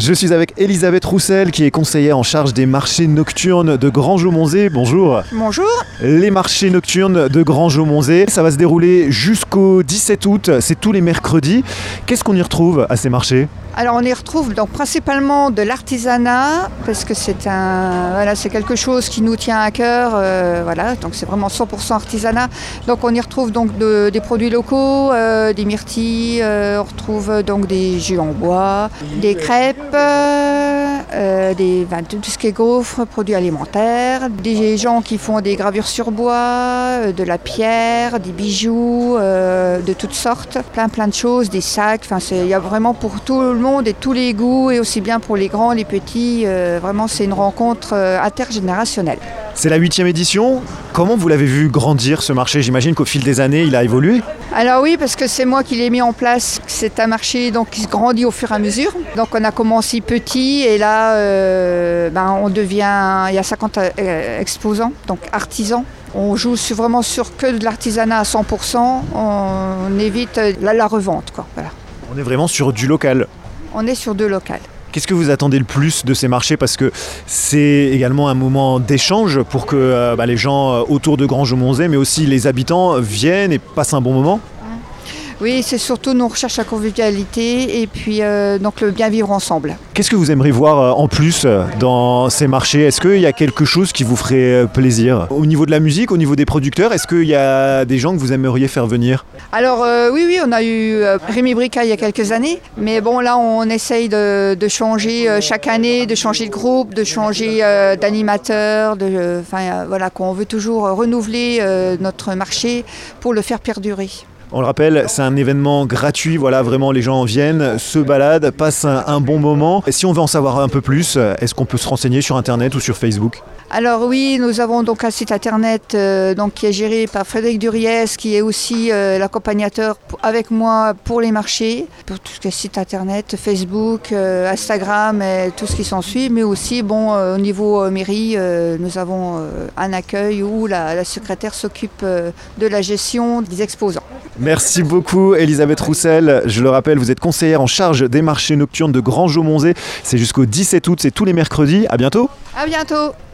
Je suis avec Elisabeth Roussel qui est conseillère en charge des marchés nocturnes de Grangeau-Monzé. Bonjour. Bonjour. Les marchés nocturnes de Grangeau-Monzé, ça va se dérouler jusqu'au 17 août, c'est tous les mercredis. Qu'est-ce qu'on y retrouve à ces marchés ? Alors on y retrouve donc principalement de l'artisanat parce que c'est quelque chose qui nous tient à cœur, donc c'est vraiment 100% artisanat. Donc on y retrouve donc des produits locaux, des myrtilles, on retrouve donc des jus en bois, des crêpes, tout ce qui est gaufres, produits alimentaires, des gens qui font des gravures sur bois, de la pierre, des bijoux de toutes sortes, plein de choses, des sacs, il y a vraiment pour tout le monde et tous les goûts et aussi bien pour les grands, les petits, vraiment c'est une rencontre intergénérationnelle. C'est la 8e édition. Comment vous l'avez vu grandir ce marché ? J'imagine qu'au fil des années, il a évolué. Alors oui, parce que c'est moi qui l'ai mis en place. C'est un marché qui se grandit au fur et à mesure. Donc on a commencé petit et là, on devient, il y a 50 exposants, donc artisans. On joue vraiment sur que de l'artisanat à 100%. On évite la revente, quoi. Voilà. On est vraiment sur du local. On est sur du local. Qu'est-ce que vous attendez le plus de ces marchés ? Parce que c'est également un moment d'échange pour que les gens autour de Grangeau-Monzé, mais aussi les habitants, viennent et passent un bon moment. Oui, c'est surtout nos recherches à convivialité et puis donc le bien vivre ensemble. Qu'est-ce que vous aimeriez voir en plus dans ces marchés ? Est-ce qu'il y a quelque chose qui vous ferait plaisir ? Au niveau de la musique, au niveau des producteurs, est-ce qu'il y a des gens que vous aimeriez faire venir ? Alors oui, on a eu Rémi Brica il y a quelques années, mais bon là on essaye de changer chaque année, de changer de groupe, de changer d'animateur, qu'on veut toujours renouveler notre marché pour le faire perdurer. On le rappelle, c'est un événement gratuit, vraiment les gens viennent, se baladent, passent un bon moment. Et si on veut en savoir un peu plus, est-ce qu'on peut se renseigner sur Internet ou sur Facebook ? Alors oui, nous avons donc un site internet qui est géré par Frédéric Duriez, qui est aussi l'accompagnateur avec moi pour les marchés, pour tout ce qui est site internet, Facebook, Instagram et tout ce qui s'ensuit, mais aussi au niveau mairie, nous avons un accueil où la secrétaire s'occupe de la gestion des exposants. Merci beaucoup Elisabeth Roussel. Je le rappelle, vous êtes conseillère en charge des marchés nocturnes de Grangeau-Monzé. C'est jusqu'au 17 août, c'est tous les mercredis. À bientôt. À bientôt.